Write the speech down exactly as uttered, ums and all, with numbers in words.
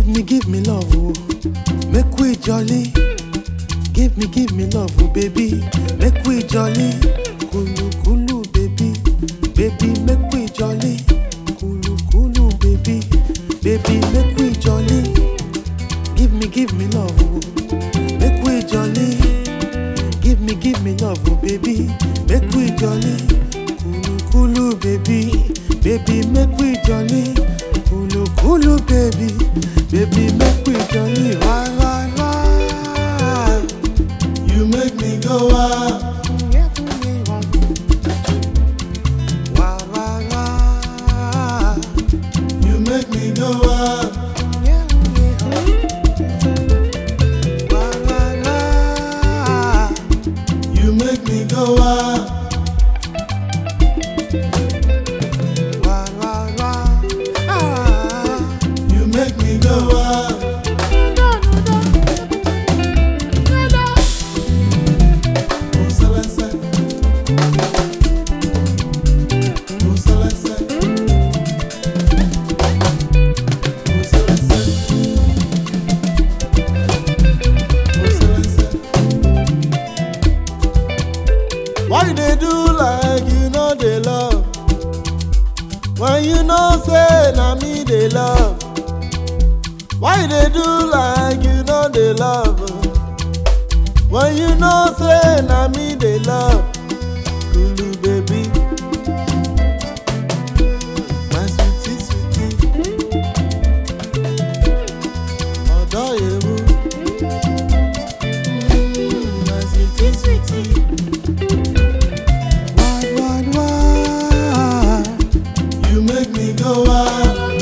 Give me, give me love, oh. Make we jolly. Give me, give me love, oh, baby. Make we jolly. Kulu, kulu, baby. Baby, make we jolly. Kulu, kulu, baby. Baby, make we jolly. Give me, give me love, oh. Make we jolly. Give me, give me love, oh, baby. Make we jolly. Kulu, kulu, baby. Baby, make we jolly. Kulu, kulu, baby. Baby, make we jolly. Why, why, why? You make me go wild. Why, why, why? You make me go wild. Why, why, why? You make me go wild. Why, why, why? Ah. You make me go wild. Oh, Celeste. Oh, Celeste. Oh, Celeste. Oh, Celeste. Why you dey do like you know they love? When you know say na me they love. Why you dey do like you know they love? When you know say na me they love. Kulu baby, my sweetie sweetie, odo yewu, mm, my sweetie sweetie. Why, why, why? You make me go wild.